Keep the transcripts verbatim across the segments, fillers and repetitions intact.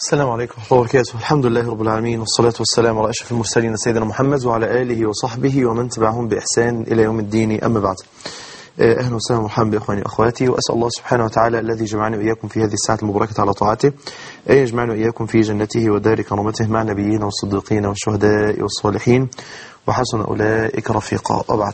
السلام عليكم ورحمة الله وبركاته. الحمد لله رب العالمين، والصلاة والسلام على أشرف المرسلين سيدنا محمد وعلى آله وصحبه ومن تبعهم بإحسان إلى يوم الدين، أما بعد. أهلا وسهلا ومرحبا بإخواني وأخواتي، وأسأل الله سبحانه وتعالى الذي جمعني وإياكم في هذه الساعة المباركة على طاعته أن يجمعنا وإياكم في جنته ودار كرامته مع النبيين والصديقين والشهداء والصالحين وحسن أولئك رفيقا. وبعد،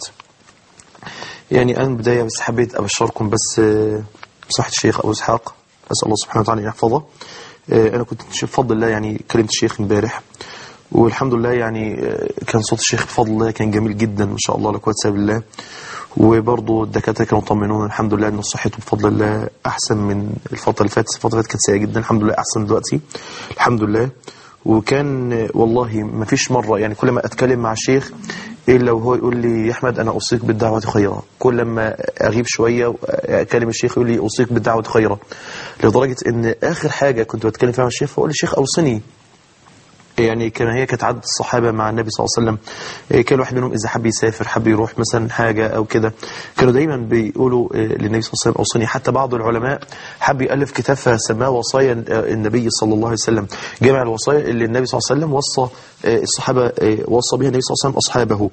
يعني أنا بداية بس حبيت أبشركم بس بصحة الشيخ أبو إسحاق، أسأل الله سبحانه وتعالى أن يحفظه. أنا كنت بفضل الله يعني كلمت الشيخ امبارح، والحمد لله يعني كان صوت الشيخ بفضل الله كان جميل جدا ما شاء الله، لا قوة إلا بالله. وبرضه الدكاتره كانوا طمنونا الحمد لله ان صحته بفضل الله احسن من الفتره اللي فاتت. الفتره اللي فاتت كانت سيئه جدا، الحمد لله احسن دلوقتي الحمد لله. وكان والله ما فيش مره يعني كل ما اتكلم مع الشيخ الا وهو يقول لي يا احمد انا اوصيك بالدعوه خيرا. كل ما اغيب شويه اكلم الشيخ يقول لي اوصيك بالدعوه خيرا، لدرجه ان اخر حاجه كنت بتكلم فيها مع الشيخ فاقول الشيخ اوصني. يعني كان هي كانت عادة الصحابة مع النبي صلى الله عليه وسلم، كان واحد منهم إذا حب يسافر حب يروح مثلا حاجة أو كده كانوا دايما بيقولوا للنبي صلى الله عليه وسلم أوصني. حتى بعض العلماء حب يألف كتاب فسماه وصايا النبي صلى الله عليه وسلم، جمع الوصايا اللي النبي صلى الله عليه وسلم وصى الصحابة وصى بها النبي صلى الله عليه وسلم أصحابه.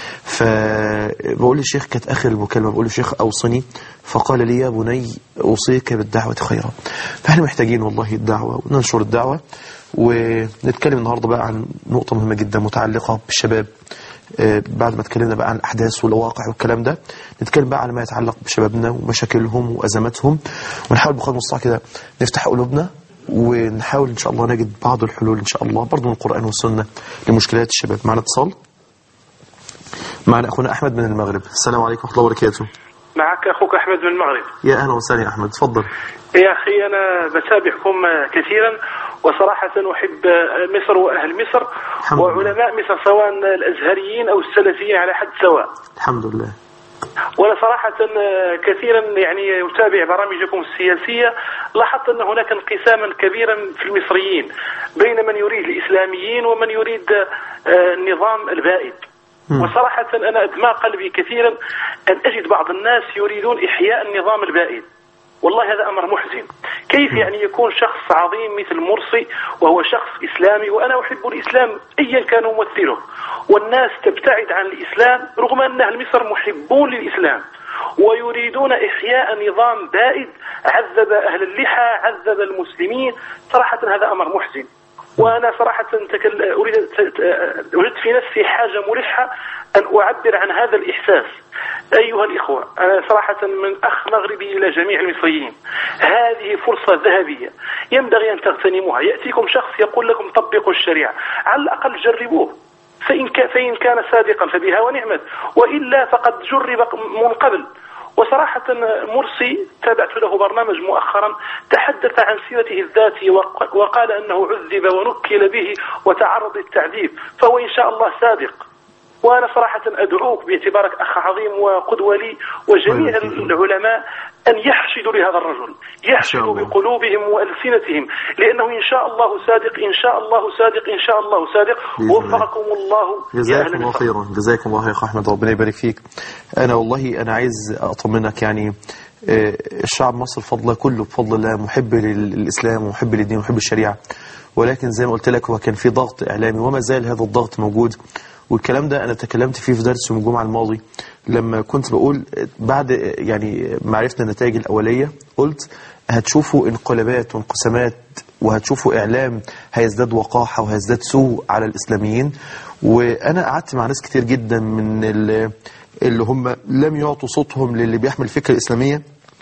فبقول للشيخ كانت آخر المكالمة بقول للشيخ أوصني، فقال لي يا بني أوصيك بالدعوة خيرا. فاحنا محتاجين والله الدعوة وننشر الدعوة. ونتكلم النهاردة بقى عن نقطة مهمة جدا متعلقة بالشباب. بعد ما اتكلمنا بقى عن الأحداث والواقع والكلام ده، نتكلم بقى على ما يتعلق بشبابنا ومشاكلهم وأزماتهم، ونحاول بقدر المستطاع كده نفتح قلوبنا ونحاول إن شاء الله نجد بعض الحلول إن شاء الله برضو من القرآن والسنة لمشكلات الشباب. معنا اتصال، معنا أخونا أحمد من المغرب. السلام عليكم ورحمة الله وبركاته. معك أخوك أحمد من المغرب. يا أهلا وسهلا يا أحمد، تفضل. يا أخي أنا بتابعكم كثيرا، وصراحة أحب مصر وأهل مصر وعلماء مصر سواء الأزهريين أو السلفيين على حد سواء الحمد لله. وأنا صراحة كثيرا يعني أتابع برامجكم السياسية، لاحظت أن هناك انقساما كبيرا في المصريين بين من يريد الإسلاميين ومن يريد النظام البائد. وصراحة أنا أدمى قلبي كثيرا أن أجد بعض الناس يريدون إحياء النظام البائد. والله هذا أمر محزن. كيف يعني يكون شخص عظيم مثل مرسي وهو شخص إسلامي، وأنا أحب الإسلام أيا كان ممثله، والناس تبتعد عن الإسلام رغم أن أهل مصر محبون للإسلام ويريدون إحياء نظام بائد عذب أهل اللحى عذب المسلمين. صراحة هذا أمر محزن، وأنا صراحة أريد وجدت في نفسي حاجة ملحة أن أعبر عن هذا الإحساس. أيها الإخوة، أنا صراحة من أخ مغربي إلى جميع المصريين، هذه فرصة ذهبية ينبغي أن تغتنموها. يأتيكم شخص يقول لكم طبقوا الشريعة، على الأقل جربوه، فإن فإن كان صادقا فبها ونعمت، وإلا فقد جرب من قبل. وصراحة مرسي تابعت له برنامج مؤخرا تحدث عن سيرته الذاتية وقال أنه عذب ونكل به وتعرض للتعذيب، فهو إن شاء الله صادق. وأنا صراحة أدعوك باعتبارك أخ عظيم وقدوة لي وجميع العلماء أن يحشدوا لهذا الرجل، يحشدوا بقلوبهم وألسنتهم، لأنه إن شاء الله صادق إن شاء الله صادق إن شاء الله صادق. وفقكم الله. جزاكم الله خيرا، جزاكم الله يا أخ أحمد، ربنا يبارك فيك. أنا والله أنا عايز أطمنك، يعني الشعب مصر فضله كله بفضل الله محب للإسلام ومحب للدين ومحب الشريعة، ولكن زي ما قلت لك هو كان في ضغط إعلامي وما زال هذا الضغط موجود. والكلام ده أنا تكلمت فيه في درس يوم الجمعة الماضي لما كنت بقول بعد يعني ما عرفنا النتائج الأولية، قلت هتشوفوا انقلابات وانقسامات وهتشوفوا إعلام هيزداد وقاحة وهيزداد سوء على الإسلاميين. وأنا قعدت مع ناس كتير جدا من اللي هم لم يعطوا صوتهم للي بيحمل الفكرة الإسلامية،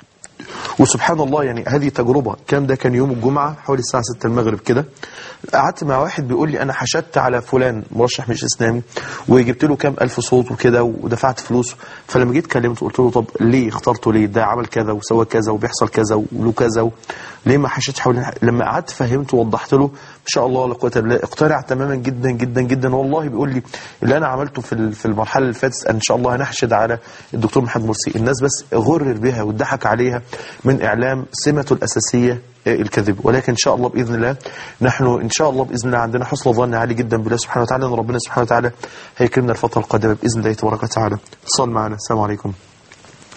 وسبحان الله يعني هذه تجربة. كان ده كان يوم الجمعة حوالي الساعة ستة المغرب كده، قعدت مع واحد بيقول لي أنا حشدت على فلان مرشح مش إسلامي وجبت له كام ألف صوت وكده ودفعت فلوس. فلما جيت كلمته قلت له طب ليه اخترته، ليه ده عمل كذا وسوى كذا وبيحصل كذا وله كذا، ليه ما حشدتش حوالين. لما قعدت فهمته ووضحت له ما شاء الله لا قوه الا بالله اقتنع تماما جدا جدا جدا. والله بيقول لي اللي انا عملته في في المرحله اللي فاتت ان شاء الله هنحشد على الدكتور محمد مرسي. الناس بس غرر بها واتضحك عليها من اعلام سمته الاساسيه الكذب، ولكن ان شاء الله باذن الله نحن ان شاء الله باذن الله عندنا حسن ظن عالي جدا بالله سبحانه وتعالى ان ربنا سبحانه وتعالى هيكرمنا الفتره القادمه باذن الله تبارك وتعالى. اتصال معنا. السلام عليكم.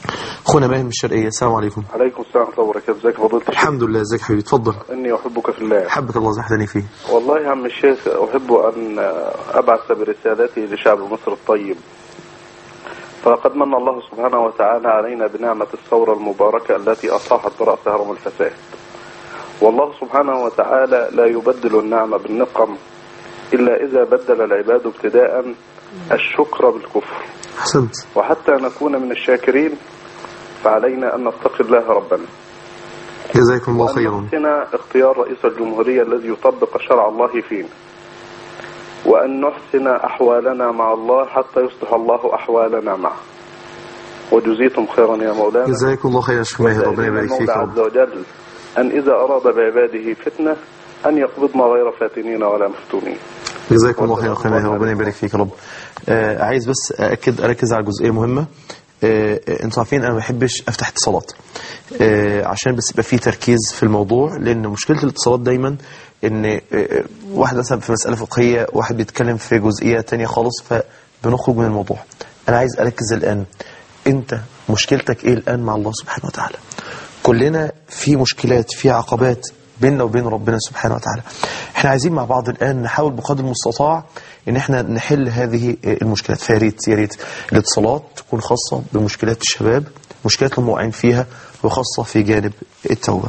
أخونا ماهر من الشرقية. السلام عليكم. عليكم السلام ورحمة الله وبركاته. ازيك يا فضيلة الشيخ؟ الحمد لله. ازيك حبيبي؟ اتفضل. إني أحبك في الله. حبك الله زحدني فيه. والله يا عم الشيخ أحب أن أبعث برسالتي لشعب مصر الطيب، فلقد من الله سبحانه وتعالى علينا بنعمة الثورة المباركة التي أصاحت برأس هرم الفساد، والله سبحانه وتعالى لا يبدل النعمة بالنقم إلا إذا بدل العباد ابتداء الشكر بالكفر. أحسنت. وحتى نكون من الشاكرين فعلينا أن نتقي الله ربنا. جزاكم الله خيرا. وأن نحسن اختيار رئيس الجمهورية الذي يطبق شرع الله فينا، وأن نحسن أحوالنا مع الله حتى يصلح الله أحوالنا معه. وجزيتم خيرا يا مولانا. جزاكم الله خيرا يا شيخ ماهر، ربنا يبارك فيك. عز وجل أن إذا أراد بعباده فتنة أن يقبضنا غير فاتنين ولا مفتونين. جزاكم الله خيرا يا ماهر، ربنا يبارك فيك يا رب. آه عايز بس أأكد أركز على جزئية مهمة. آه انتوا عارفين أنا ما بحبش أفتح اتصالات آه عشان بس يبقى فيه تركيز في الموضوع، لأن مشكلة الاتصالات دايما إن آه واحد مثلا في مسألة فقهية، واحد بيتكلم في جزئية تانية خالص، فبنخرج من الموضوع. أنا عايز أركز الآن، أنت مشكلتك إيه الآن مع الله سبحانه وتعالى؟ كلنا في مشكلات، في عقبات بيننا وبين ربنا سبحانه وتعالى. احنا عايزين مع بعض الآن نحاول بقدر المستطاع ان احنا نحل هذه المشكلات. فياريت ياريت الاتصالات تكون خاصة بمشكلات الشباب، مشكلات اللي موقعين فيها، وخاصة في جانب التوبة.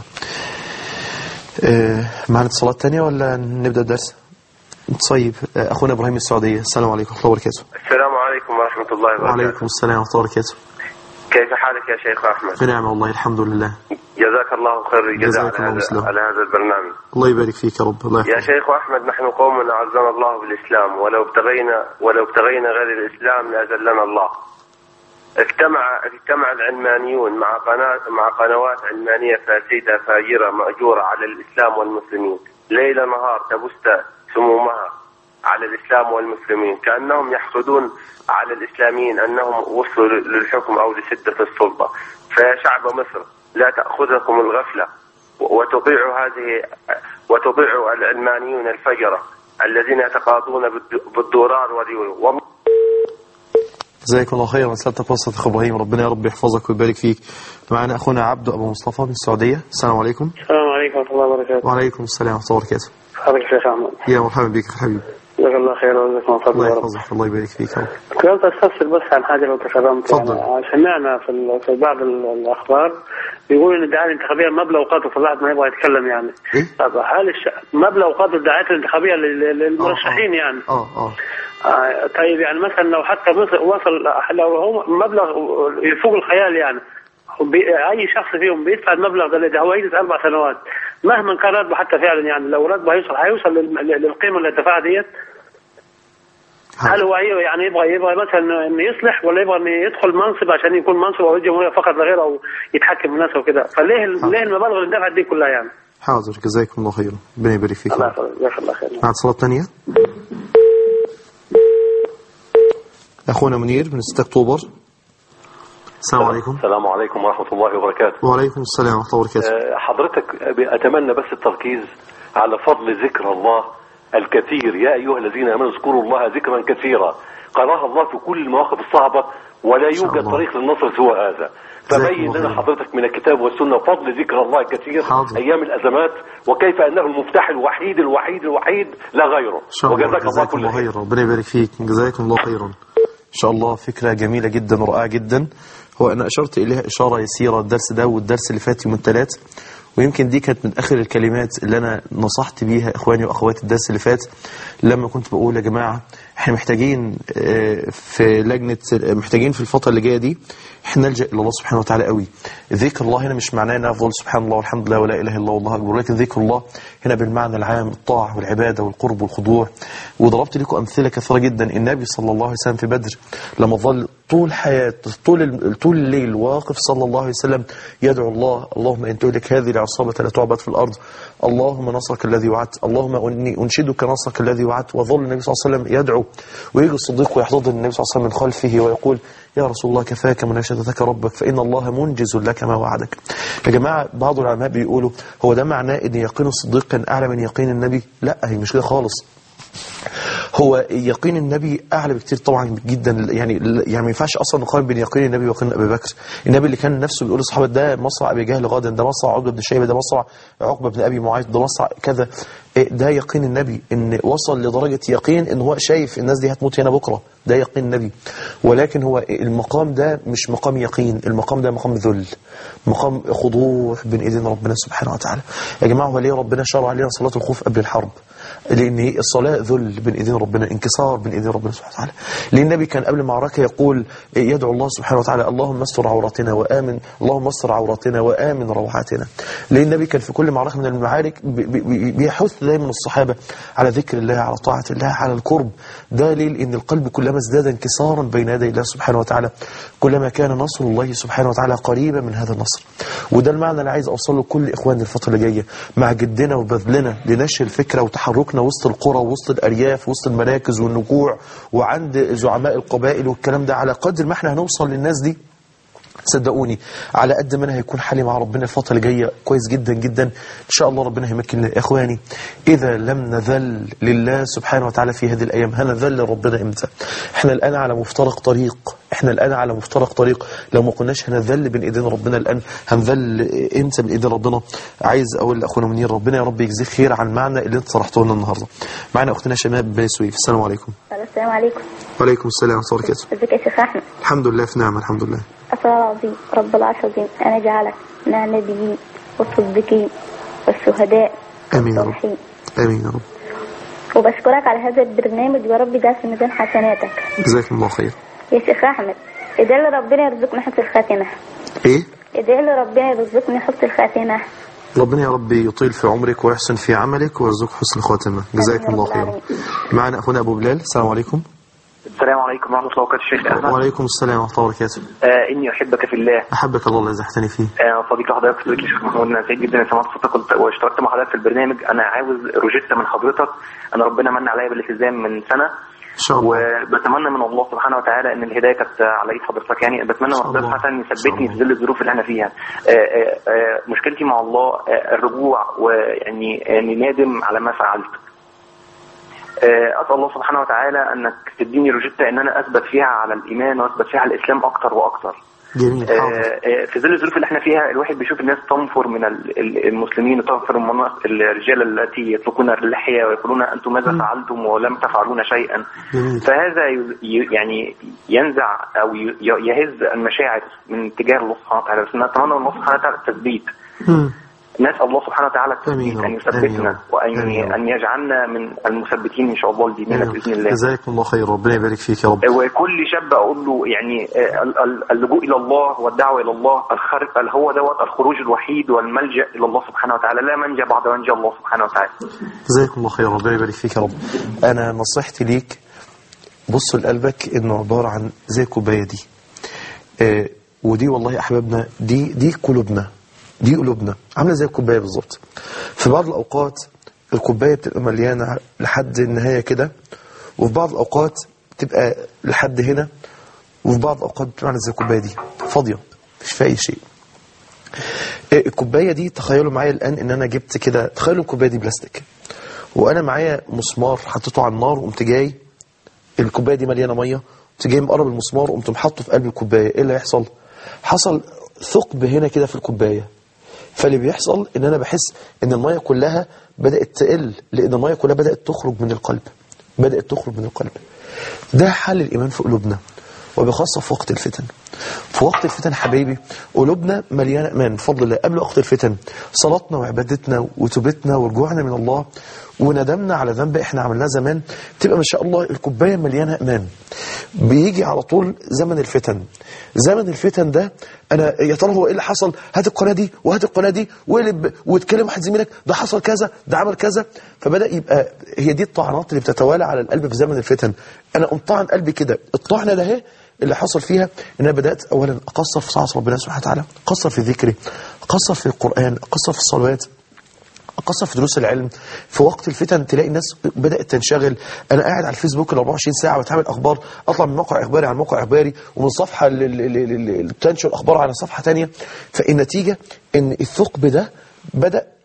اه معنا اتصالات تانية ولا نبدأ الدرس؟ طيب. اه اخونا ابراهيم السعودية. السلام عليكم ورحمة الله وبركاته. السلام عليكم ورحمة الله وبركاته. وعليكم السلام ورحمة الله وبركاته. كيف حالك يا شيخ أحمد؟ بنعم والله الحمد لله. جزاك الله خير الجزاء على هذا على هذا البرنامج. الله يبارك فيك يا رب. الله يحفظك. يا شيخ أحمد، نحن قوم أعزنا الله بالإسلام، ولو ابتغينا ولو ابتغينا غير الإسلام لأذلنا الله. اجتمع اجتمع العلمانيون مع قناة مع قنوات علمانية فاسدة فاجرة مأجورة على الإسلام والمسلمين، ليل نهار تبث سمومها على الإسلام والمسلمين، كأنهم يحقدون على الإسلاميين أنهم وصلوا للحكم أو لشدة السلطة. فيا شعب مصر، لا تأخذكم الغفلة وتطيعوا هذه وتطيعوا العلمانيون الفجرة الذين يتقاضون بالدولار واليورو. جزاكم الله خيرا. سألتك وصلت أخو إبراهيم، ربنا يا رب يحفظك ويبارك فيك. معنا أخونا عبد أبو مصطفى من السعودية. السلام عليكم. السلام عليكم ورحمة الله وبركاته. وعليكم السلام ورحمة الله وبركاته. حضرتك شيخ أحمد. يا مرحبا بك يا حبيبي. جزاك الله خير وجزاكم الله خير. الله يحفظك. الله يبارك فيك يا رب. كنت أستفسر بس عن حاجة لو تكرمت. تفضل. يعني سمعنا في في بعض الأخبار بيقول إن الدعاية الانتخابية مبلغ أوقاته في الواحد ما يبغى يتكلم يعني. إيه؟ طب هل الش... مبلغ أوقات الدعايات الانتخابية للمرشحين يعني؟ آه آه. آه طيب يعني مثلا لو حتى وصل لو هو مبلغ يفوق الخيال يعني، أي شخص فيهم بيدفع المبلغ ده اللي هو يجلس أربع سنوات مهما كان راتبه حتى فعلا، يعني لو راتبه هيوصل هيوصل للقيمة اللي دفعها ديت. هل هو يعني يبغى يبغى مثلا انه يصلح، ولا يبغى انه يدخل منصب عشان يكون منصب او جمهوريه فقط لا غير، او يتحكم بالناس وكده؟ فليه حاضر. ليه المبالغ اللي دفعت دي كلها يعني؟ حاضر. جزاكم الله خيرا. ربنا يبارك فيك. الله يحفظك. جزاك الله خير. مع اتصالات ثانيه. اخونا منير من ستة أكتوبر. السلام عليكم. السلام عليكم ورحمة الله وبركاته. وعليكم السلام ورحمة الله وبركاته. أه حضرتك أتمنى بس التركيز على فضل ذكر الله الكثير. يا أيها الذين آمنوا اذكروا الله ذكرا كثيرا، قراها الله في كل المواقف الصعبة، ولا يوجد طريق للنصر سوى هذا. فبين لنا حضرتك من الكتاب والسنة فضل ذكر الله الكثير حاضر. أيام الأزمات، وكيف أنه المفتاح الوحيد الوحيد الوحيد لا غيره. وجزاك الله كل خير. ربنا يبارك فيك. جزاكم الله خيرا. إن شاء الله فكرة جميلة جدا ورائعة جدا. هو أنا أشرت إليها إشارة يسيرة الدرس ده والدرس اللي فات يوم الثلاث، ويمكن دي كانت من آخر الكلمات اللي أنا نصحت بيها إخواني وأخواتي الدرس اللي فات، لما كنت بقول يا جماعة إحنا محتاجين في لجنة، محتاجين في الفترة اللي جاية دي إحنا نلجأ إلى الله سبحانه وتعالى قوي. ذكر الله هنا مش معناه أن أفضل سبحان الله والحمد لله ولا إله إلا الله والله أكبر، ولكن ذكر الله هنا بالمعنى العام الطاعة والعبادة والقرب والخضوع. وضربت لكم أمثلة كثيرة جدا. النبي صلى الله عليه وسلم في بدر لما ظل طول حياته طول طول الليل واقف صلى الله عليه وسلم يدعو الله: اللهم إن تهلك هذه العصابة لا تعبد في الأرض، اللهم نصرك الذي وعدت، اللهم إني أنشدك نصرك الذي وعدت. وظل النبي صلى الله عليه وسلم يدعو، ويجي الصديق ويحضر النبي صلى الله عليه وسلم من خلفه ويقول: يا رسول الله كفاك مناشدتك ربك فإن الله منجز لك ما وعدك. يا جماعة بعض العلماء بيقولوا هو ده معناه ان يقين الصديق كان أعلى من يقين النبي؟ لا، هي مش كده خالص. هو يقين النبي اعلى بكتير طبعا جدا، يعني يعني ما ينفعش اصلا نقارن بين يقين النبي ويقين ابي بكر. النبي اللي كان نفسه بيقول للصحابه ده مصرع ابي جهل غدا، ده مصرع عقبه بن شيبه، ده مصرع عقبه بن ابي معيط، ده مصرع كذا. ده يقين النبي، ان وصل لدرجه يقين ان هو شايف الناس دي هتموت هنا بكره، ده يقين النبي. ولكن هو المقام ده مش مقام يقين، المقام ده مقام ذل، مقام خضوع بين ايدين ربنا سبحانه وتعالى. يا جماعه هو ليه ربنا شرع علينا صلاه الخوف قبل الحرب؟ لان الصلاه ذل بين ايدين ربنا، انكسار بين ايدين ربنا سبحانه وتعالى. لان النبي كان قبل المعركه يقول يدعو الله سبحانه وتعالى اللهم استر عوراتنا وامن، اللهم استر عوراتنا وامن روعاتنا. لان النبي كان في كل معركه من المعارك بيحث دايما الصحابه على ذكر الله، على طاعه الله، على القرب. ده ليه؟ لان القلب كلما ازداد انكسارا بين يدي الله سبحانه وتعالى كلما كان نصر الله سبحانه وتعالى قريبا من هذا النصر. وده المعنى اللي عايز اوصله لكل اخواني الفتره اللي جايه، مع جدنا وبذلنا لنشر الفكره وتحركنا وسط القرى ووسط الارياف وسط المراكز والنجوع وعند زعماء القبائل والكلام ده. على قدر ما احنا هنوصل للناس دي صدقوني على قد ما انا هيكون حالي مع ربنا الفتره اللي جايه كويس جدا جدا ان شاء الله. ربنا هيمكننا يا اخواني. اذا لم نذل لله سبحانه وتعالى في هذه الايام هنذل ربنا امتى؟ احنا الان على مفترق طريق، احنا الان على مفترق طريق. لو ما كناش هنذل بين ايدين ربنا الان هنذل امتى بين ايدين ربنا؟ عايز اقول لاخونا منير ربنا يا رب يجزيك خير عن المعنى اللي انت شرحته لنا النهارده. معنا اختنا شماء بن سويف. السلام عليكم. السلام عليكم. وعليكم السلام ورحمه الله وبركاته. ازيك يا شيخ احمد؟ الحمد لله في نعمه الحمد لله. أسأل العظيم رب العرش العظيم أن يجعلك من النبيين والصديقين والشهداء آمين يا رب. آمين يا رب. وبشكرك على هذا البرنامج يا رب ده في ميزان حسناتك. جزاكم الله خير. يا شيخ أحمد ادعي لي ربنا يرزقني حسن الخاتمة. إيه؟ ادعي لي ربنا يرزقني حسن الخاتمة. ربنا يا رب يطيل في عمرك ويحسن في عملك ويرزقك حسن الخاتمة. جزاكم الله خير. معنا أخونا أبو بلال. السلام عليكم. السلام عليكم ورحمة الله وبركاته الشيخ أحمد. وعليكم السلام ورحمة الله وبركاته. آه إني أحبك في الله. أحبك الله الذي زحتني فيه. آه صديق حضرتك صديقي الشيخ محمود، أنا سعيد جدا سمعت صوتك واشتركت مع حضرتك في البرنامج. أنا عاوز روجيتا من حضرتك. أنا ربنا من عليا بالالتزام من سنة إن شاء الله، وبتمنى من الله سبحانه وتعالى ان الهدايه كانت على ايد حضرتك. يعني بتمنى من ربنا سبحانه وتعالى يثبتني في ظل الظروف اللي انا فيها. آآ آآ مشكلتي مع الله الرجوع، ويعني اني نادم على ما فعلت. اسال الله سبحانه وتعالى انك تديني روجيتا ان انا اثبت فيها على الايمان واثبت فيها على الاسلام اكتر واكتر. جميل. في ظل الظروف اللي احنا فيها الواحد بيشوف الناس تنفر من المسلمين وتنفر من الرجال التي يطلقون اللحيه ويقولون انتم ماذا م. فعلتم ولم تفعلون شيئا. جميل. فهذا يعني ينزع او يهز المشاعر من تجاه الله سبحانه وتعالى. بس نتمنى من الله سبحانه وتعالى التثبيت. م. نسأل الله سبحانه وتعالى التثبيت أن يثبتنا وأن أن يجعلنا من المثبتين إن شاء الله لديننا بإذن الله. جزاكم الله خير. ربنا يبارك فيك يا رب. وكل شاب أقول له يعني اللجوء إلى الله والدعوة إلى الله هو دوت الخروج الوحيد والملجأ إلى الله سبحانه وتعالى، لا منجا بعد منجا الله سبحانه وتعالى. جزاكم الله خير. ربنا يبارك فيك يا رب. أنا نصيحتي ليك بص لقلبك إنه عبارة عن زي الكوباية دي، آه ودي والله يا أحبابنا دي دي قلوبنا، دي قلوبنا عامله زي الكوبايه بالظبط. في بعض الاوقات الكوبايه بتبقى مليانه لحد النهايه كده، وفي بعض الاوقات بتبقى لحد هنا، وفي بعض الاوقات بتبقى زي الكوبايه دي فاضيه مش فيها اي شيء. الكوبايه دي تخيلوا معايا الان ان انا جبت كده، تخيلوا الكوبايه دي بلاستيك وانا معايا مسمار حطيته على النار وقمت جاي الكوبايه دي مليانه ميه، قمت جاي مقرب المسمار وقمت محطه في قلب الكوبايه. ايه اللي هيحصل؟ حصل ثقب هنا كده في الكوبايه. فاللي بيحصل ان انا بحس ان الميه كلها بدات تقل، لان الميه كلها بدات تخرج من القلب، بدات تخرج من القلب. ده حل الايمان في قلوبنا، وبخاصه في وقت الفتن. في وقت الفتن حبايبي قلوبنا مليانه امان بفضل الله. قبل وقت الفتن صلاتنا وعبادتنا وتوبتنا ورجوعنا من الله وندمنا على ذنب احنا عملناه زمان تبقى ما شاء الله الكوبايه مليانه امان. بيجي على طول زمن الفتن. زمن الفتن ده انا يا ترى هو ايه اللي حصل؟ هات القناه دي وهات القناه دي وقلب وتكلم واحد زميلك ده حصل كذا ده عمل كذا. فبدا يبقى هي دي الطعنات اللي بتتوالى على القلب في زمن الفتن. انا قمت طعن قلبي كده، الطعنه ده اهي اللي حصل فيها ان انا بدات اولا اقصر في طاعه ربنا سبحانه وتعالى، اقصر في ذكري، اقصر في القران، اقصر في الصلوات، أقصر في دروس العلم. في وقت الفتن تلاقي الناس بدأت تنشغل. أنا قاعد على الفيسبوك ال أربعة وعشرين ساعة واتعمل أخبار، أطلع من موقع إخباري على موقع إخباري ومن صفحة اللي تنشر أخبار على صفحة تانية. فالنتيجة إن الثقب ده بدأ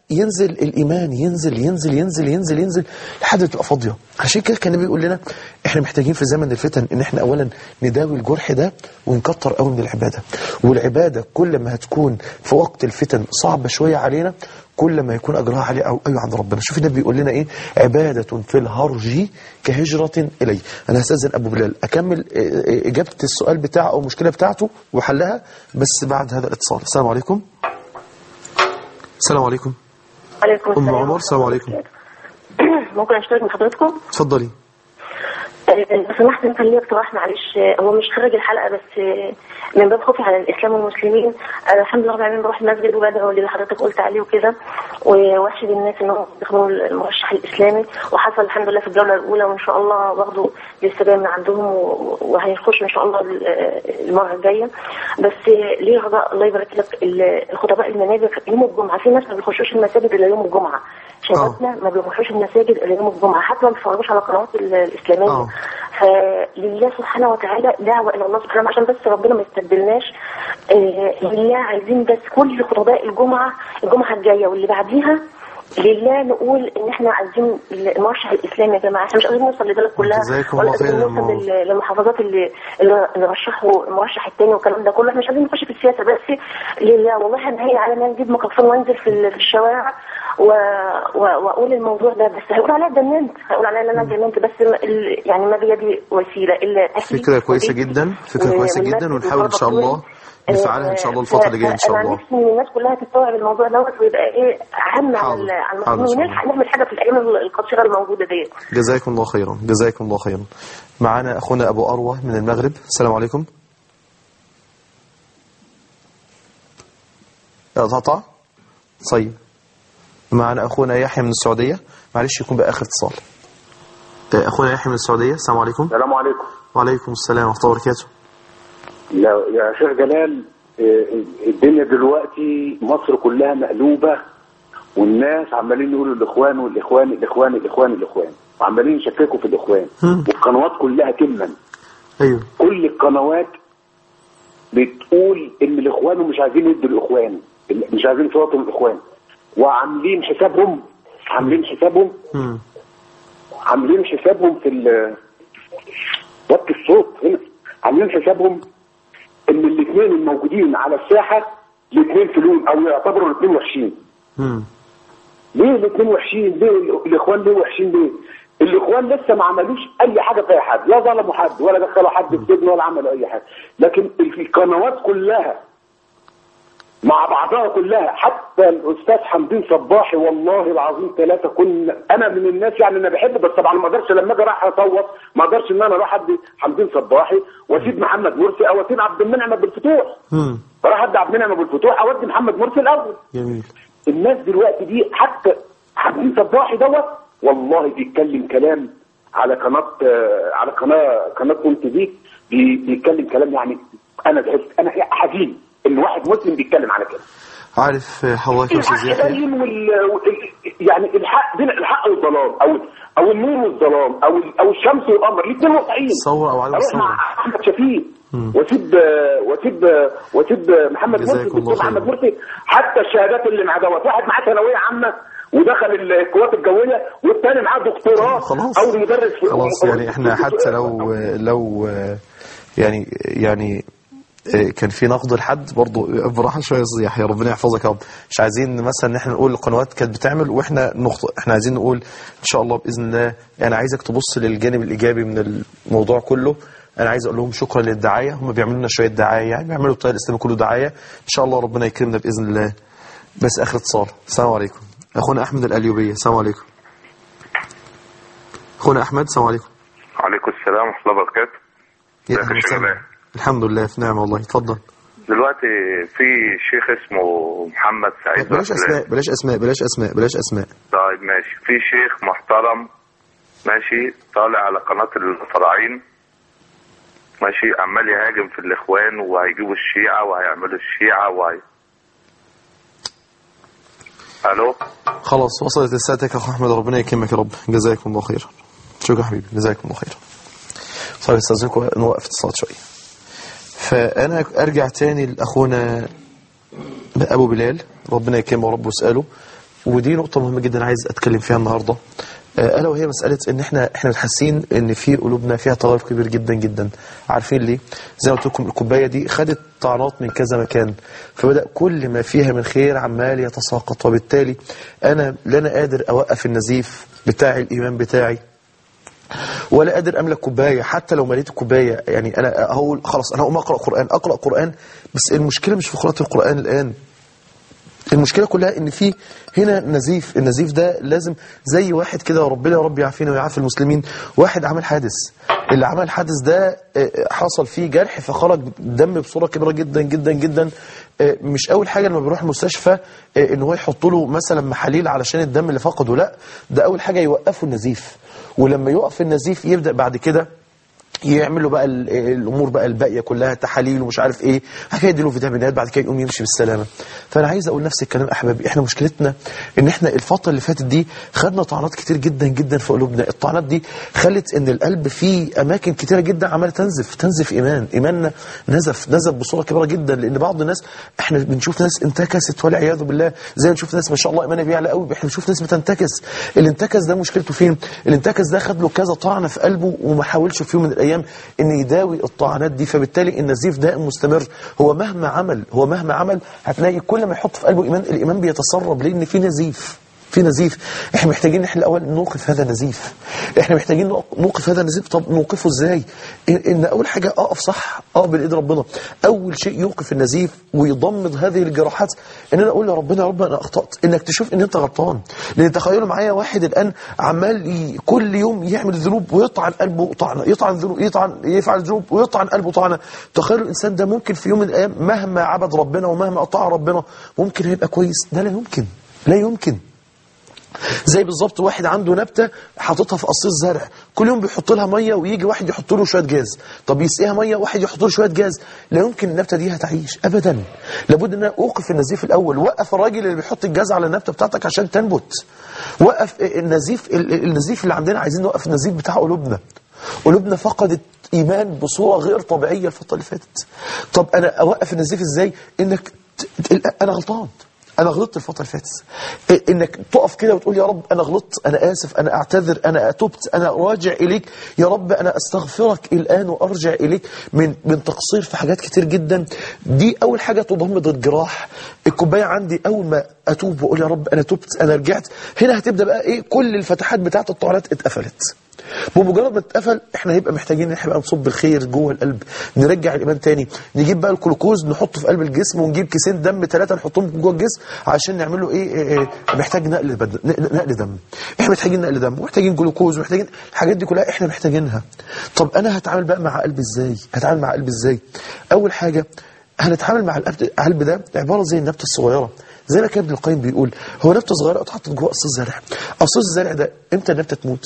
ينزل الإيمان، ينزل ينزل ينزل ينزل ينزل لحد ما تبقى فاضية. عشان كده كان النبي يقول لنا احنا محتاجين في زمن الفتن ان احنا اولا نداوي الجرح ده ونكتر قوي من العبادة. والعبادة كل ما هتكون في وقت الفتن صعبة شوية علينا كل ما يكون أجرها عليه أو أيوة عند ربنا. شوف النبي بيقول لنا إيه؟ عبادة في الهرج كهجرة إلي. أنا هستأذن أبو بلال أكمل إجابة السؤال بتاعه أو المشكلة بتاعته وحلها بس بعد هذا الاتصال. السلام عليكم. السلام عليكم. عليكم السلام. أم عمر السلام عليكم. ممكن أشترك من حضرتكم؟ اتفضلي. لو سمحت انت ليا اقتراح معلش، هو مش خارج الحلقه بس من باب خوفي على الاسلام والمسلمين. انا الحمد لله رب العالمين بروح المسجد وبدعو اللي حضرتك قلت عليه وكده، ووحشد الناس انهم يستخدموا المرشح الاسلامي، وحصل الحمد لله في الجوله الاولى وان شاء الله برضه لسه جاي من عندهم وهيخش ان شاء الله المره الجايه. بس ليه رجاء الله يبارك لك الخطباء المنابر يوم الجمعه، في ناس ما بيخشوش المساجد الا يوم الجمعه، شبابنا ما بيروحوش المساجد الا يوم الجمعه، حتى ما بيتفرجوش على القنوات الاسلاميه. أوه. فلله سبحانه وتعالى دعوه الى الله سبحانه عشان بس ربنا ما يستبدلناش. آه لله عايزين بس كل خطباء الجمعه الجمعه الجايه واللي بعديها لله نقول ان احنا عايزين المرشح الاسلامي يا جماعه، احنا مش قادرين نوصل للبلد كلها ولا قادرين نوصل للمحافظات اللي اللي رشحوا المرشح الثاني والكلام ده كله. احنا مش عايزين نخش في السياسه بس لله والله هنهيئ على ان نجيب ميكروفون وانزل في في الشوارع واقول الموضوع ده، بس هيقول عليا جننت، هيقول عليا ان انا جننت، بس يعني ما بيدي وسيله الا فكره كويسه جدا، فكره كويسه جدا ونحاول ان شاء الله نفعلها ان شاء الله الفتره اللي جايه ان شاء الله. انا نفسي الناس كلها تستوعب الموضوع دوت ويبقى ايه اهم على المسلمين ونلحق نعمل حاجه في الايام القصيره الموجوده ديت. جزاكم الله خيرا، جزاكم الله خيرا. معانا اخونا ابو اروى من المغرب. السلام عليكم. قطع طيب. معنا أخونا يحيى من السعودية، معلش يكون بقى آخر اتصال. أخونا يحيى من السعودية. السلام عليكم. السلام عليكم. وعليكم السلام ورحمة الله وبركاته. لا يا شيخ جلال، الدنيا دلوقتي مصر كلها مقلوبة والناس عمالين يقولوا الإخوان والإخوان الإخوان الإخوان الإخوان وعمالين يشككوا في الإخوان والقنوات كلها كلمة. أيوه. كل القنوات بتقول إن الإخوان ومش عايزين يدوا الإخوان، مش عايزين يصوتوا الإخوان، وعاملين حسابهم عاملين حسابهم م. عاملين حسابهم في وقت الصوت هنا، عاملين حسابهم ان الاثنين الموجودين على الساحه الاثنين فلول او يعتبروا الاثنين وحشين. امم ليه الاثنين وحشين؟ ليه الاخوان ليه وحشين؟ ليه؟ الاخوان لسه ما عملوش اي حاجه في اي حد، لا ظلموا حد ولا دخلوا حد في السجن ولا عملوا اي حاجه، لكن القنوات كلها مع بعضها كلها، حتى الاستاذ حمدين صباحي والله العظيم ثلاثه كنا انا من الناس يعني انا بحب، بس طبعا ما اقدرش لما اجي رايح اصوت ما اقدرش ان انا اروح ادي حمدين صباحي واسيب محمد مرسي او اسيب عبد المنعم ابو الفتوح. امم اروح ادي عبد المنعم ابو الفتوح او ادي محمد مرسي الاول. جميل. الناس دلوقتي دي حتى حمدين صباحي دوت والله بيتكلم كلام على قناه على قناه قناه كنت دي بيتكلم كلام يعني انا زعلت، انا حزين ان واحد مسلم بيتكلم على كده. عارف حضرتك يا استاذ يحيى وال... يعني الحق بين الحق والضلال او او النور والظلام او او الشمس والقمر الاثنين واقعين. صور او عدم صور. مع احمد شفيق وسيب وسيب وسيب محمد مرسي والدكتور محمد مرسي، حتى الشهادات اللي مع دوت واحد معاه ثانويه عامه ودخل القوات الجويه والثاني معاه دكتوراه او مدرس في خلاص يعني احنا حتى لو لو يعني يعني كان في نقد لحد برضه براحه شويه يا ربنا يحفظك يا رب. مش عايزين مثلا ان احنا نقول القنوات كانت بتعمل واحنا نخطئ، احنا عايزين نقول ان شاء الله باذن الله. يعني عايزك تبص للجانب الايجابي من الموضوع كله. انا عايز اقول لهم شكرا للدعايه، هم بيعملوا لنا شويه دعايه يعني بيعملوا الطريق الاسلامي كله دعايه، ان شاء الله ربنا يكرمنا باذن الله. بس اخر اتصال. السلام عليكم. اخونا احمد الأليوبية. السلام عليكم. اخونا احمد. السلام عليكم. وعليكم السلام ورحمه الله وبركاته. يا الحمد لله في نعمه والله. اتفضل. دلوقتي في شيخ اسمه محمد سعيد. بلاش اسماء بلاش اسماء بلاش اسماء بلاش اسماء. طيب ماشي. في شيخ محترم ماشي طالع على قناه الفراعين ماشي عمال يهاجم في الاخوان وهيجيبوا الشيعه وهيعملوا الشيعه وهي الو. خلاص وصلت رسالتك يا اخو احمد، ربنا يكرمك يا رب. جزاكم الله خيرا. شكرا حبيبي، جزاكم الله خيرا. طيب استاذنكم نوقف اتصال شويه. فانا ارجع تاني لاخونا ابو بلال، ربنا يكرمه ورب واساله. ودي نقطة مهمة جدا عايز أتكلم فيها النهاردة، ألا وهي مسألة إن إحنا إحنا حاسين إن في قلوبنا فيها تغير كبير جدا جدا. عارفين ليه؟ زي ما قلت لكم الكوباية دي خدت طعنات من كذا مكان، فبدأ كل ما فيها من خير عمال يتساقط، وبالتالي أنا لا أنا قادر أوقف النزيف بتاع الإيمان بتاعي، ولا قادر أملك كوباية. حتى لو مليت الكوباية يعني أنا أقول خلاص أنا أقوم أقرأ قرآن أقرأ قرآن، بس المشكلة مش في قراءة القرآن الآن، المشكلة كلها ان في هنا نزيف. النزيف ده لازم زي واحد كده، ربنا يا رب يعافينا ويعافي المسلمين، واحد عمل حادث، اللي عمل الحادث ده حصل فيه جرح فخرج دم بصورة كبيرة جدا جدا جدا. مش اول حاجة لما بيروح المستشفى ان هو يحط له مثلا محاليل علشان الدم اللي فقده، لا، ده اول حاجة يوقفوا النزيف، ولما يوقف النزيف يبدأ بعد كده يعملوا بقى الامور بقى الباقيه كلها تحاليل ومش عارف ايه، حكايه يديله فيتامينات، بعد كده يقوم يمشي بالسلامه. فانا عايز اقول نفس الكلام احبابي، احنا مشكلتنا ان احنا الفتره اللي فاتت دي خدنا طعنات كتير جدا جدا في قلوبنا. الطعنات دي خلت ان القلب فيه اماكن كتيره جدا عماله تنزف تنزف ايمان ايماننا نزف نزف بصوره كبيره جدا. لان بعض الناس احنا بنشوف ناس انتكست والعياذ بالله، زي ما نشوف ناس ما شاء الله ايمانها بيعلى قوي، احنا بنشوف ناس بتنتكس. الانتكس ده مشكلته فين؟ الانتكس ده خد له كذا طعنه في قلبه وما حاولش في يوم من الايام ان يداوي الطعنات دي، فبالتالي النزيف دائم مستمر. هو مهما عمل هو مهما عمل هتلاقي كل ما يحط في قلبه ايمان الايمان بيتسرب، لان في نزيف في نزيف. احنا محتاجين احنا الاول نوقف هذا النزيف، احنا محتاجين نوقف هذا النزيف. طب نوقفه ازاي؟ ان اول حاجه اقف صح، اقف بالايد ربنا. اول شيء يوقف النزيف ويضمد هذه الجراحات ان انا اقول يا ربنا يا رب انا اخطات، انك تشوف ان انت غلطان. لان تخيلوا معايا واحد الان عمال كل يوم يعمل ذنوب ويطعن قلبه طعنه، يطعن ذنوب يطعن يفعل ذنوب ويطعن قلبه طعنه. تخيلوا الانسان ده ممكن في يوم من الايام مهما عبد ربنا ومهما اطاع ربنا ممكن هيبقى كويس؟ ده لا يمكن لا يمكن. زي بالظبط واحد عنده نبتة حاططها في قصيص زرع، كل يوم بيحط لها ميه ويجي واحد يحط له شويه جاز، طب يسقيها ميه واحد يحط له شويه جاز، لا يمكن النبته دي هتعيش ابدا. لابد ان انا اوقف النزيف الاول. وقف الراجل اللي بيحط الجاز على النبته بتاعتك عشان تنبت. وقف النزيف النزيف اللي عندنا. عايزين نوقف النزيف بتاع قلوبنا. قلوبنا فقدت ايمان بصوره غير طبيعيه الفتره اللي فاتت. طب انا اوقف النزيف ازاي؟ انك انا غلطان، أنا غلطت الفترة اللي فاتت، إنك تقف كده وتقول يا رب أنا غلطت، أنا آسف، أنا أعتذر، أنا أتوبت، أنا راجع إليك يا رب، أنا أستغفرك الآن وأرجع إليك من من تقصير في حاجات كتير جدا. دي أول حاجة تضمد الجراح. الكوباية عندي أول ما أتوب وأقول يا رب أنا توبت أنا رجعت، هنا هتبدأ بقى إيه؟ كل الفتحات بتاعت الطعنات اتقفلت. بمجرد ما تتقفل احنا هيبقى محتاجين ان احنا نصب الخير جوه القلب، نرجع الايمان تاني، نجيب بقى الجلوكوز نحطه في قلب الجسم، ونجيب كيسين دم ثلاثه نحطهم جوه الجسم عشان نعمل له ايه, إيه, إيه محتاج نقل بدن نقل دم. احنا محتاجين نقل دم ومحتاجين جلوكوز ومحتاجين الحاجات دي كلها احنا محتاجينها. طب انا هتعامل بقى مع قلبي ازاي؟ هتعامل مع قلبي ازاي؟ اول حاجه هنتعامل مع القلب ده عباره زي النبته الصغيره، زي ما كان ابن القيم بيقول هو نبته صغيره اتحطت جوه قص الزرع. قص الزرع ده امتى النبته تموت؟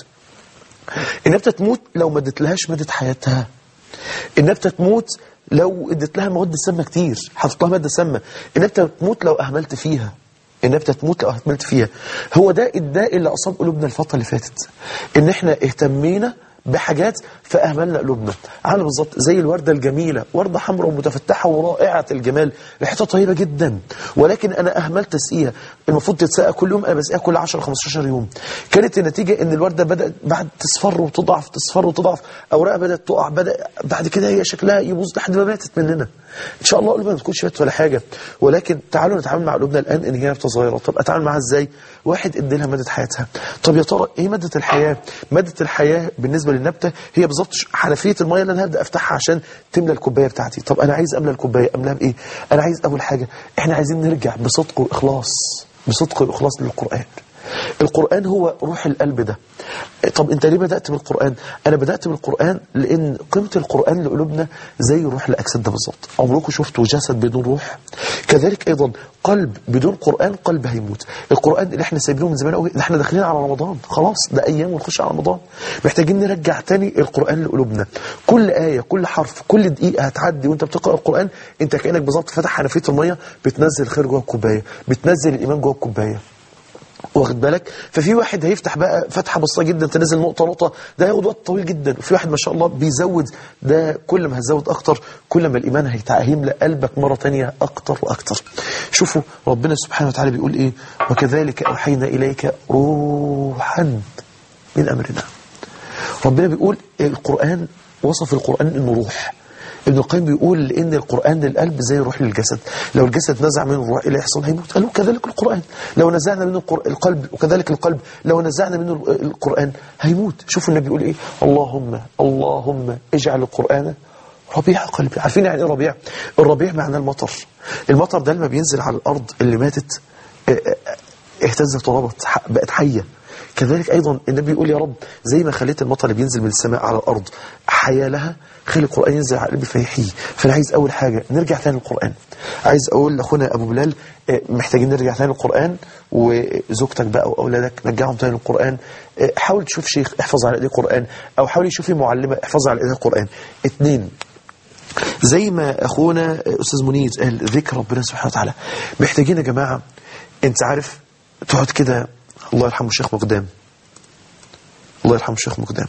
النبتة تموت لو ما اديتلهاش مادة حياتها. النبتة تموت لو اديت لها مواد سامة كتير، حطيت لها مادة سامة. النبتة تموت لو أهملت فيها. النبتة تموت لو أهملت فيها. هو ده الداء اللي أصاب قلوبنا الفترة اللي فاتت، إن إحنا اهتمينا بحاجات فأهملنا قلوبنا. عامل بالظبط زي الوردة الجميلة، وردة حمراء ومتفتحة ورائعة الجمال، ريحتها طيبة جدا، ولكن أنا أهملت تسقيها. المفروض تتسقى كل يوم، أنا بسقيها كل عشرة خمستاشر يوم. كانت النتيجة إن الوردة بدأت بعد تصفر وتضعف تصفر وتضعف، أوراقها بدأت تقع، بدأ بعد كده هي شكلها يبوظ لحد ما ماتت مننا. إن شاء الله قلوبنا ما تكونش ماتت ولا حاجة، ولكن تعالوا نتعامل مع قلوبنا الآن إن هي نبتة صغيرة. طب أتعامل معاها إزاي؟ واحد ادي لها مادة حياتها. طب يا ترى إيه مادة الحياة؟ مادة الحياة بالنسبة للنبتة هي بالظبط حنفيه الميه اللي انا هبدا افتحها عشان تملى الكوبايه بتاعتي. طب انا عايز املى الكوبايه، املاها بايه؟ انا عايز اول حاجه احنا عايزين نرجع بصدق واخلاص، بصدق واخلاص للقران. القرآن هو روح القلب ده. طب انت ليه بدأت بالقرآن؟ انا بدأت بالقرآن لان قيمة القرآن لقلوبنا زي روح الأجساد ده بالظبط. عمركم شفتوا جسد بدون روح؟ كذلك ايضا قلب بدون قرآن قلب هيموت. القرآن اللي احنا سايبينه من زمان قوي، ده احنا داخلين على رمضان خلاص، ده ايام ونخش على رمضان، محتاجين نرجع تاني القرآن لقلوبنا. كل آية كل حرف كل دقيقة هتعدي وانت بتقرأ القرآن انت كأنك بالظبط فتح حنفية المية بتنزل الخير جوه الكوباية، بتنزل الإيمان جوه الكوباية. واخد بالك؟ ففي واحد هيفتح بقى فتحه بسيطه جدا تنزل نقطه نقطه، ده هياخد وقت طويل جدا. وفي واحد ما شاء الله بيزود، ده كل ما هتزود اكتر كل ما الايمان هيملى قلبك مره ثانيه اكتر واكتر. شوفوا ربنا سبحانه وتعالى بيقول ايه؟ وكذلك اوحينا اليك روحا من امرنا. ربنا بيقول القران، وصف القران انه روح. ابن القيم بيقول ان القرآن للقلب زي الروح للجسد، لو الجسد نزع منه الروح اللي يحصل هيموت. قالوا كذلك القرآن، لو نزعنا منه القلب، وكذلك القلب لو نزعنا منه القرآن هيموت. شوفوا النبي بيقول ايه؟ اللهم اللهم اجعل القرآن ربيع قلبي. عارفين يعني ايه ربيع؟ الربيع معناه المطر. المطر ده لما بينزل على الارض اللي ماتت اهتزت وربت بقت حيه. كذلك أيضا النبي يقول يا رب زي ما خليت المطر اللي بينزل من السماء على الأرض حياة لها، خلي القرآن ينزل على قلبي فيحيي. فأنا عايز أول حاجة نرجع تاني للقرآن. عايز أقول لأخونا أبو بلال محتاجين نرجع تاني للقرآن، وزوجتك بقى وأولادك نرجعهم تاني للقرآن. حاول تشوف شيخ احفظ على إيديه قرآن، أو حاول يشوفي معلمة احفظ على إيديها قرآن. اتنين، زي ما أخونا أستاذ منير قال ذكر ربنا سبحانه وتعالى. محتاجين يا جماعة، أنت عارف تقعد كده. الله يرحمه الشيخ مقدام، الله يرحمه الشيخ مقدام.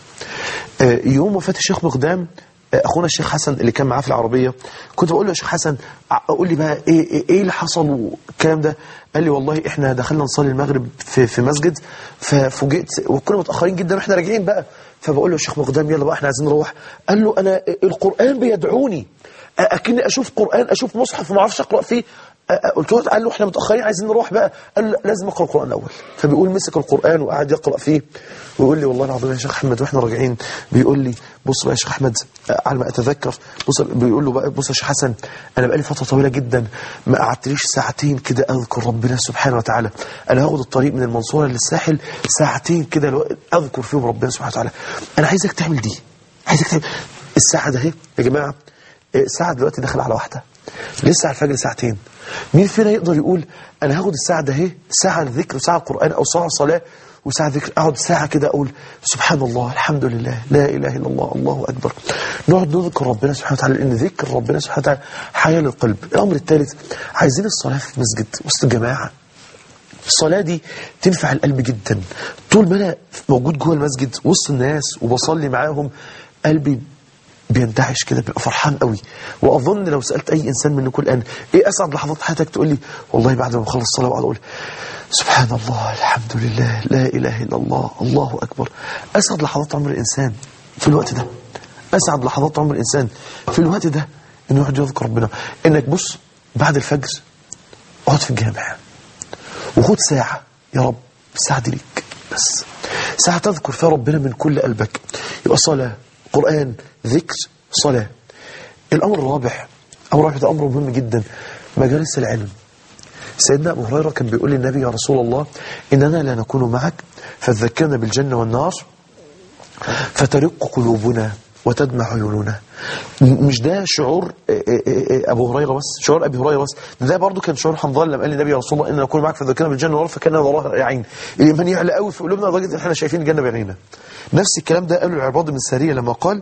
يوم وفاة الشيخ مقدام اخونا الشيخ حسن اللي كان معاه في العربيه، كنت بقول له يا شيخ حسن قول لي بقى ايه ايه, إيه اللي حصل والكلام ده. قال لي والله احنا دخلنا نصلي المغرب في في مسجد، ففوجئت وكنا متاخرين جدا واحنا راجعين بقى، فبقول له يا شيخ مقدام يلا بقى احنا عايزين نروح. قال له انا القران بيدعوني، اكني اشوف قران، اشوف مصحف وما اعرفش اقرا فيه. قلت له، قال له احنا متاخرين عايزين نروح بقى. قال له لازم اقرا القران الاول. فبيقول مسك القران وقعد يقرا فيه، ويقول لي والله العظيم يا شيخ احمد واحنا راجعين بيقول لي بص بقى يا شيخ احمد على ما اتذكر، بص بيقول له بقى بص يا شيخ حسن انا بقالي فتره طويله جدا ما قعدتليش ساعتين كده اذكر ربنا سبحانه وتعالى. انا هاخد الطريق من المنصوره للساحل ساعتين كده اذكر فيهم ربنا سبحانه وتعالى. انا عايزك تعمل دي، عايزك تعمل الساعه ده اهي يا جماعه. الساعه دلوقتي داخل على واحده، لسه على الفجر ساعتين. مين فينا يقدر يقول انا هاخد الساعه ده اهي ساعه ذكر وساعه قران او ساعه صلاه وساعه ذكر، اقعد ساعه كده اقول سبحان الله الحمد لله لا اله الا الله الله اكبر، نقعد نذكر ربنا سبحانه وتعالى، لان ذكر ربنا سبحانه وتعالى حياه للقلب. الامر الثالث، عايزين الصلاه في مسجد وسط الجماعه. الصلاه دي تنفع القلب جدا. طول ما انا موجود جوه المسجد وسط الناس وبصلي معاهم قلبي بينتعش كده، بيبقى فرحان قوي. واظن لو سالت اي انسان منكم الان ايه اسعد لحظات حياتك، تقول لي والله بعد ما اخلص الصلاه واقعد اقول سبحان الله الحمد لله لا اله الا الله الله اكبر. اسعد لحظات عمر الانسان في الوقت ده، اسعد لحظات عمر الانسان في الوقت ده انه يقعد يذكر ربنا. انك بص بعد الفجر اقعد في الجامع وخد ساعه، يا رب الساعه دي ليك بس، ساعه تذكر فيها ربنا من كل قلبك. يبقى صلاه، قرآن، ذكر، صلاة. الأمر الرابع، أمر رابع ده أمر مهم جدا، مجالس العلم. سيدنا أبو هريرة كان بيقول للنبي يا رسول الله إننا لا نكون معك فتذكرنا بالجنة والنار فترق قلوبنا وتدمع عيوننا. مش ده شعور أبو هريرة بس، شعور أبي هريرة بس، ده برضو كان شعور حنظله لما قال للنبي يا رسول الله إننا نكون معك فتذكرنا بالجنة والنار فكان وراها عين. الإيمان يعلى قوي في قلوبنا لدرجة إن احنا شايفين الجنة بعينينا. نفس الكلام ده قاله العرباض بن سارية لما قال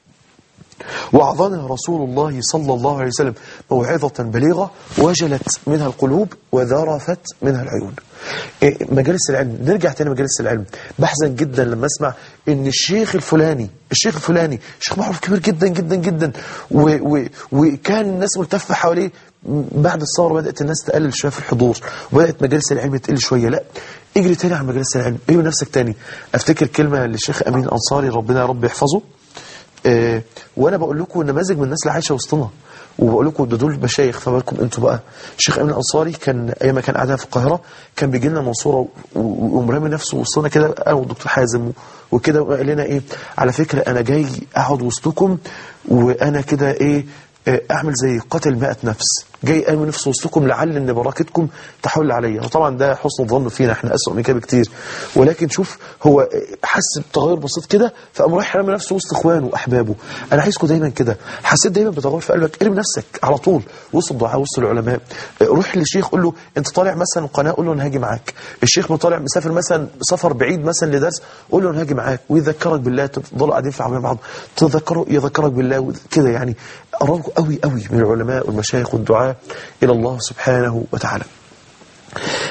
وعظنا رسول الله صلى الله عليه وسلم موعظة بليغة وجلت منها القلوب وذرفت منها العيون. مجالس العلم، نرجع تاني مجالس العلم. بحزن جدا لما اسمع ان الشيخ الفلاني الشيخ الفلاني شيخ معروف كبير جدا جدا جدا و و وكان الناس ملتفة حواليه، بعد الثورة بدأت الناس تقلل شوية في الحضور وبدأت مجالس العلم تقل شوية. لا، اجري تاني على مجالس العلم، اجري نفسك تاني. افتكر كلمة للشيخ أمين الأنصاري ربنا يا رب يحفظه، أه وانا بقول لكم نماذج من الناس اللي عايشه وسطنا، وبقول لكم ده دول مشايخ، فما بالكم انتوا بقى. الشيخ امين الانصاري كان ايام ما كان قاعد في القاهره كان بيجي لنا المنصوره ويقوم رامي نفسه وسطنا كده انا والدكتور حازم وكده، وقال لنا ايه على فكره انا جاي اقعد وسطكم وانا كده ايه اعمل زي قتل مائة نفس، جاي ارمي نفسي وسطكم لعل ان بركتكم تحول عليا. وطبعا ده حسن الظن فينا، احنا اسوء من كده بكتير، ولكن شوف هو حس بتغير بسيط كده فقام رايح رامي نفسه وسط اخوانه واحبابه. انا عايزكم دايما كده، حسيت دايما بتغير في قلبك ارمي نفسك على طول وسط الدعاء وسط العلماء. روح للشيخ قول له انت طالع مثلا قناه، قول له انا هاجي معاك. الشيخ طالع مسافر مثلا سفر بعيد مثلا لدرس، قول له انا هاجي معاك، ويذكرك بالله، تفضلوا قاعدين في عمام بعض تذكروا يذكرك بالله كده. يعني قربوا قوي قوي من العلماء والمشايخ والدعاء إلى الله سبحانه وتعالى.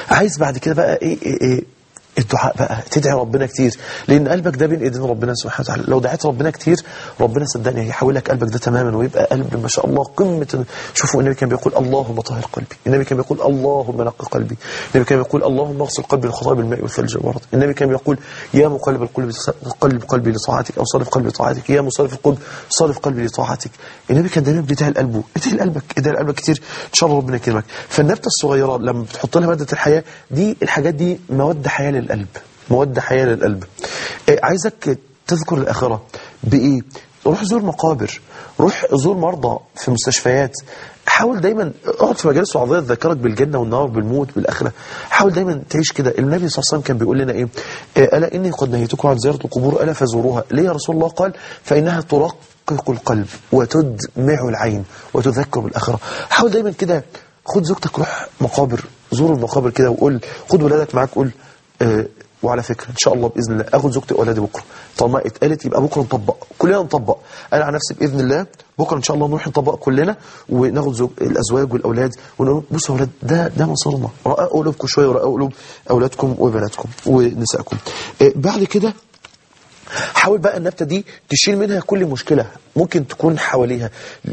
عايز بعد كده بقى ايه, إيه, إيه الدعاء بقى، تدعي ربنا كتير، لان قلبك ده بين ايدين ربنا سبحانه وتعالى. لو دعيت ربنا كتير ربنا صدقني هيحول لك قلبك ده تماما ويبقى قلب ما شاء الله قمه. شوفوا النبي كان بيقول اللهم طهر قلبي، النبي كان بيقول اللهم نقي قلبي، النبي كان بيقول اللهم اغسل قلبي الخطايا بالماء والثلج والبرد، النبي كان بيقول يا مقلب القلوب قلب قلبي لطاعتك، او صرف قلبي لطاعتك، يا مصرف القلوب صرف قلبي لطاعتك. النبي كان دايما بيدعي لقلبه، ادعي لقلبك، ادعي لقلبك كتير ان شاء الله ربنا يكرمك. فالنبته الصغيره لما بتحط لها ماده الحياه دي، الحاجات دي مواد حياه للقلب، مواد حياة للقلب. إيه عايزك تذكر الآخرة بإيه؟ روح زور مقابر، روح زور مرضى في مستشفيات، حاول دايما اقعد في مجالس وعظية تذكرك بالجنة والنار بالموت بالآخرة، حاول دايما تعيش كده. النبي صلى الله عليه وسلم كان بيقول لنا إيه؟ إيه ألا إني قد نهيتكم عن زيارة القبور ألا فزوروها. ليه يا رسول الله؟ قال فإنها ترقق القلب وتدمع العين وتذكر بالآخرة. حاول دايما كده، خد زوجتك روح مقابر، زور المقابر كده، وقول خد ولادك معاك، قول آه وعلى فكرة إن شاء الله بإذن الله أخذ زوجتي وأولادي بكرة، طالما اتقالت يبقى بكرة نطبق، كلنا نطبق. أنا عن نفسي بإذن الله بكرة إن شاء الله نروح نطبق كلنا، وناخد زوج الأزواج والأولاد ونقول بصوا يا أولاد ده ده مصيرنا، رققوا قلوبكم شوية ورققوا قلوب أولادكم وبناتكم ونسائكم. إيه بعد كده حاول بقى النبتة دي تشيل منها كل مشكلة ممكن تكون حواليها،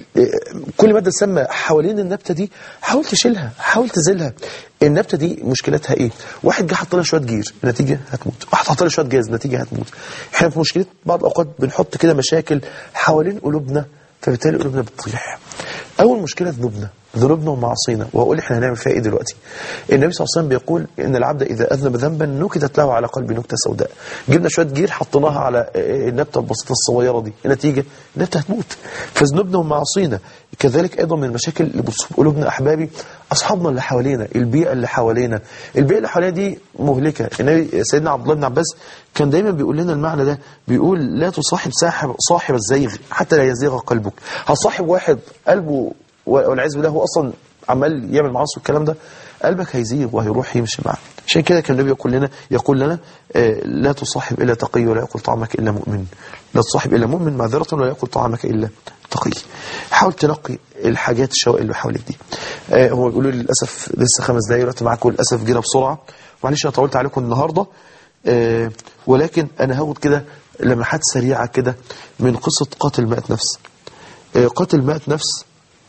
كل مادة سامة حوالين النبتة دي حاول تشيلها، حاول تزيلها. النبتة دي مشكلتها ايه؟ واحد جه حط لها شوية جير، النتيجة هتموت. واحد حط لها شوية جاز، النتيجة هتموت. احنا في مشكلة بعض الأوقات بنحط كده مشاكل حوالين قلوبنا، فبالتالي قلوبنا بتطيح. أول مشكلة ذنوبنا، ذنوبنا ومعاصينا. وأقول إحنا هنعمل فيها إيه دلوقتي؟ النبي صلى الله عليه وسلم بيقول إن العبد إذا أذنب ذنبا نكتت له على قلبه نكتة سوداء. جبنا شوية جير حطيناها على النبتة البسيطة الصغيرة دي، النتيجة النبتة هتموت. فذنوبنا ومعاصينا كذلك أيضا من المشاكل اللي بتصيب قلوبنا أحبابي، أصحابنا اللي حوالينا، البيئة اللي حوالينا. البيئة اللي حوالينا دي مهلكة. النبي سيدنا عبد الله بن عباس كان دايما بيقول لنا المعنى ده، بيقول لا تصاحب صاحب صاحب الزيغ حتى لا يزيغ قلبك. هصاحب واحد قلبه والعياذ بالله هو اصلا عمال يعمل معاصي والكلام ده، قلبك هيزيغ وهيروح يمشي معاه. عشان كده كان النبي يقول لنا يقول لنا آه لا تصاحب الا تقي ولا ياكل طعامك الا مؤمن، لا تصاحب الا مؤمن معذره ولا ياكل طعامك الا تقي. حاول تنقي الحاجات الشوائب اللي حواليك دي. آه هو بيقولوا لي للاسف لسه خمس دقايق رحت معاكم، للاسف جينا بسرعه، معلش انا طولت عليكم النهارده، آه ولكن انا هاخد كده لمحات سريعه كده من قصه قاتل مائة نفس. آه قاتل مائة نفس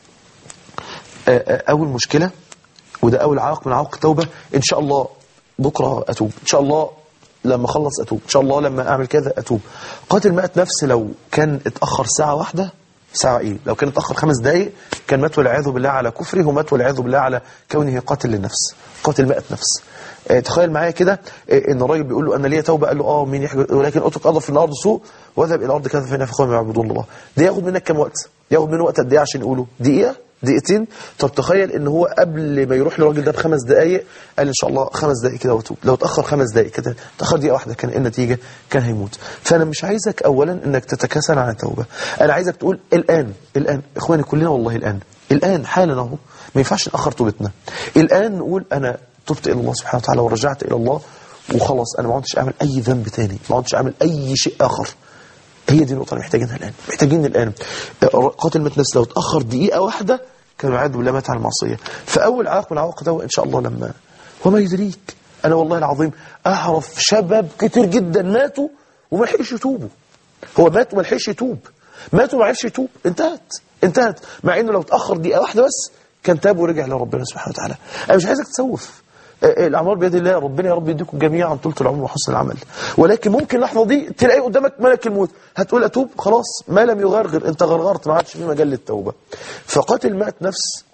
أول مشكلة، وده أول عائق من عوائق التوبة. إن شاء الله بكرة أتوب، إن شاء الله لما أخلص أتوب، إن شاء الله لما أعمل كذا أتوب. قاتل مائة نفس لو كان اتأخر ساعة واحدة، ساعة إيه؟ لو كان اتأخر خمس دقايق كان مات والعياذ بالله على كفره، ومات والعياذ بالله على كونه قاتل للنفس، قاتل مائة نفس. اه تخيل معايا كده اه إن الراجل بيقول له أنا ليا توبة، قال له آه مين يحجب، ولكن أترك أرض في الأرض سوء واذهب إلى الأرض كذا فإنها في قوم يعبدون الله. ده ياخد منك كم وقت؟ ياخد منه وقت قد إيه عشان يقوله؟ دقيقة؟ دقيقتين؟ طب تخيل ان هو قبل ما يروح للراجل ده بخمس دقايق قال ان شاء الله خمس دقايق كده واتوب. لو اتاخر خمس دقايق كده، اتاخر دقيقه واحده، كان النتيجه كان هيموت. فانا مش عايزك اولا انك تتكاسل عن التوبه، انا عايزك تقول الان الان اخواني كلنا والله الان الان حالا اهو، ما ينفعش ناخر توبتنا. الان نقول انا تبت الى الله سبحانه وتعالى ورجعت الى الله وخلاص، انا ما عدتش اعمل اي ذنب تاني، ما عدتش اعمل اي شيء اخر. هي دي النقطه اللي محتاجينها الان، محتاجين الان. قاتل مائة نفس لو اتاخر دقيقه واحده كان يعد بالله مات على المعصيه. فاول عائق من العوائق ده ان شاء الله لما، وما يدريك، انا والله العظيم اعرف شباب كتير جدا ماتوا وما لحقش يتوبوا. هو مات وما لحقش يتوب، مات وما عرفش يتوب، انتهت انتهت مع انه لو اتاخر دقيقه واحده بس كان تاب ورجع لربنا سبحانه وتعالى. انا مش عايزك تسوف، الاعمار بيد الله، ربنا يا رب يديكم جميعا طولة العمر وحسن العمل. ولكن ممكن اللحظه دي تلاقي قدامك ملك الموت، هتقول اتوب، خلاص ما لم يغرغر انت غرغرت، ما عادش في مجال للتوبه. فقاتل مائة نفس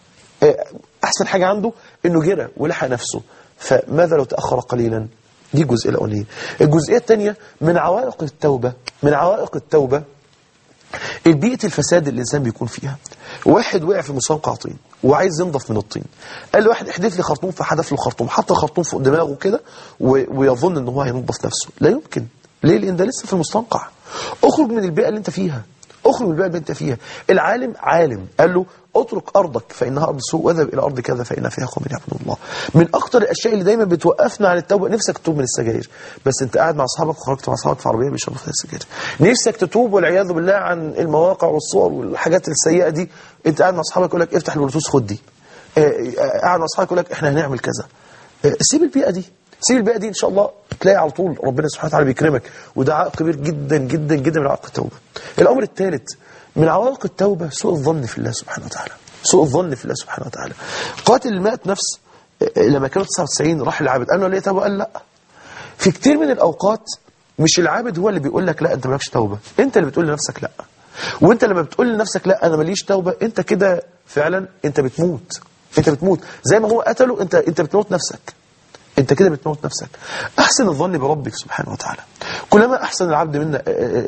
احسن حاجه عنده انه جرى ولحق نفسه. فماذا لو تاخر قليلا؟ دي الجزئيه الاولانيه. الجزئيه الثانيه من عوائق التوبه، من عوائق التوبه البيئة الفساد اللي الإنسان بيكون فيها. واحد وقع في مستنقع طين وعايز ينضف من الطين، قال له واحد احدث لي خرطوم، فحدث له خرطوم، حط الخرطوم فوق دماغه كده ويظن ان هو هينضف نفسه. لا يمكن. ليه؟ لان ده لسه في المستنقع. اخرج من البيئة اللي انت فيها، اخرج من البيئة اللي انت فيها. العالم عالم قال له اترك ارضك فانها ارض سوء واذهب الى ارض كذا فان فيها قوم يعبدون الله. من اكتر الاشياء اللي دايما بتوقفنا عن التوبه، نفسك تتوب من السجاير، بس انت قاعد مع اصحابك وخرجت مع اصحابك في عربيه بيشربوا فيها السجاير. نفسك تتوب والعياذ بالله عن المواقع والصور والحاجات السيئه دي، انت قاعد مع اصحابك يقول لك افتح البلوتوث خد دي، قاعد مع اصحابك يقول لك احنا هنعمل كذا. سيب البيئة دي، سيب البيئة دي إن شاء الله تلاقي على طول ربنا سبحانه وتعالى بيكرمك. وده عائق كبير جدا جدا جدا من عوائق التوبة. الأمر الثالث من عوائق التوبة سوء الظن في الله سبحانه وتعالى، سوء الظن في الله سبحانه وتعالى. قاتل المائة نفس لما كانوا تسعة وتسعين راح العابد قال له ليه توبة؟ قال لا. في كتير من الأوقات مش العابد هو اللي بيقول لك لا أنت مالكش توبة، أنت اللي بتقول لنفسك لا. وأنت لما بتقول لنفسك لا أنا ماليش توبة، أنت كده فعلا أنت بتموت، أنت بتموت زي ما هو قتله، أنت أنت بتموت نفسك، أنت كده بتموت نفسك. أحسن الظن بربك سبحانه وتعالى. كلما أحسن العبد منا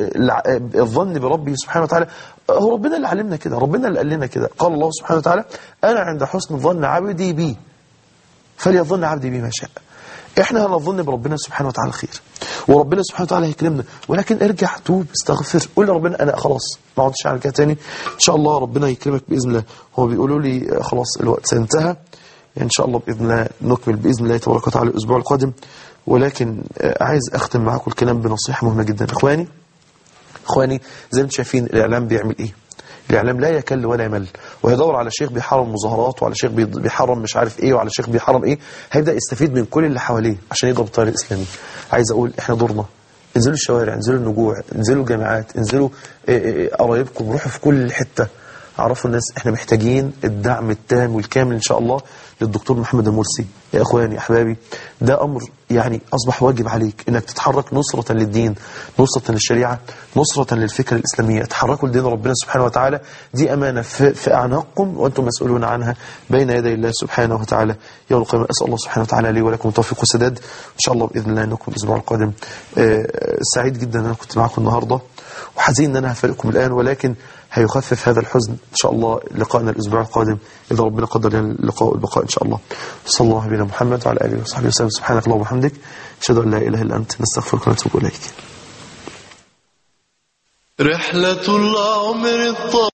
الظن بربه سبحانه وتعالى، هو ربنا اللي علمنا كده، ربنا اللي قال لنا كده. قال الله سبحانه وتعالى أنا عند حسن ظن عبدي بي فليظن عبدي بي ما شاء. احنا هنظن بربنا سبحانه وتعالى خير، وربنا سبحانه وتعالى هيكرمنا، ولكن ارجع توب استغفر قول لربنا انا خلاص ما عدتش على كده تاني. ان شاء الله ربنا يكرمك باذن الله. هو بيقولوا لي خلاص الوقت انتهى، ان شاء الله باذن الله نكمل باذن الله تبارك وتعالى الاسبوع القادم. ولكن عايز اختم معاكم الكلام بنصيحه مهمه جدا. اخواني اخواني زي ما انتم شايفين الاعلام بيعمل ايه؟ الإعلام لا يكل ولا يمل، وهيدور على شيخ بيحرم مظاهرات، وعلى شيخ بيحرم مش عارف ايه، وعلى شيخ بيحرم ايه. هيبدأ يستفيد من كل اللي حواليه عشان يضرب التيار الإسلامي. عايز أقول احنا دورنا، انزلوا الشوارع، انزلوا النجوع، انزلوا الجامعات، انزلوا قرايبكم، روحوا في كل حتة، عرفوا الناس احنا محتاجين الدعم التام والكامل ان شاء الله للدكتور محمد المرسي. يا اخواني احبابي ده امر يعني اصبح واجب عليك انك تتحرك نصرة للدين، نصرة للشريعة، نصرة للفكرة الاسلامية. تحركوا لدين ربنا سبحانه وتعالى، دي امانة في, في اعناقكم وانتم مسؤولون عنها بين يدي الله سبحانه وتعالى يوم القيامة. اسال الله سبحانه وتعالى لي ولكم التوفيق والسداد ان شاء الله باذن الله. انكم الاسبوع القادم. آه سعيد جدا ان انا كنت معكم النهارده، وحزين ان انا هفارقكم الان، ولكن هيخفف هذا الحزن ان شاء الله لقائنا الاسبوع القادم اذا ربنا قدر لنا اللقاء والبقاء ان شاء الله. صلى الله على محمد وعلى اله وصحبه وسلم. سبحانك اللهم وبحمدك اشهد ان لا اله الا انت نستغفرك ونتوب اليك. رحلة العمر الطويل